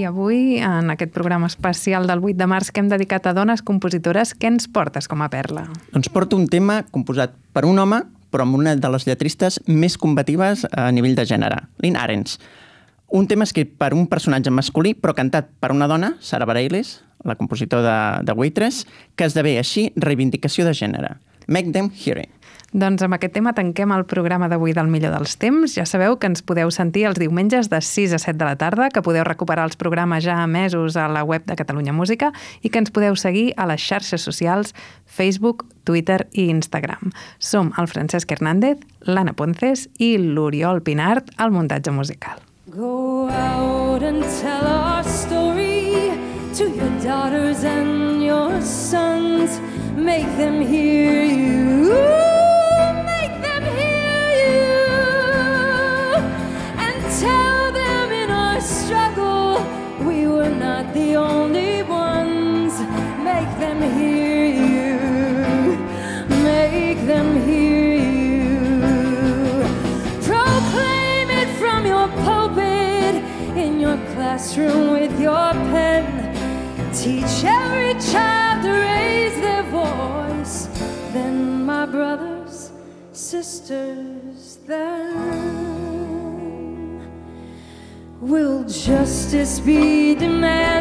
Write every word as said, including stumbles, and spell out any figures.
avui, en aquest programa especial del vuit de març que hem dedicat a dones compositores, què ens portes com a perla? Ens porta un tema composat per un home, però amb una de les lletristes més combatives a nivell de gènere, Lynn Ahrens. Un tema escrit per un personatge masculí, però cantat per una dona, Sara Bareilles, la compositora de, de Waitress, que esdevé així reivindicació de gènere. Make them hear it. Doncs amb aquest tema tanquem el programa d'avui del Millor dels Temps. Ja sabeu que ens podeu sentir els diumenges de sis a set de la tarda, que podeu recuperar els programes ja emesos a la web de Catalunya Música i que ens podeu seguir a les xarxes socials Facebook, Twitter i Instagram. Som el Francesc Hernández, l'Anna Ponces i l'Oriol Pinart al muntatge musical. Go out and tell our story to your daughters and your sons. Make them hear you. Make them hear you. And tell them in our struggle we were not the only ones. Make them hear you. Make them hear you. Proclaim it from your pulpit, in your classroom with your pen. Teach every child to raise their voice. Then, my brothers, sisters, then will justice be demanded?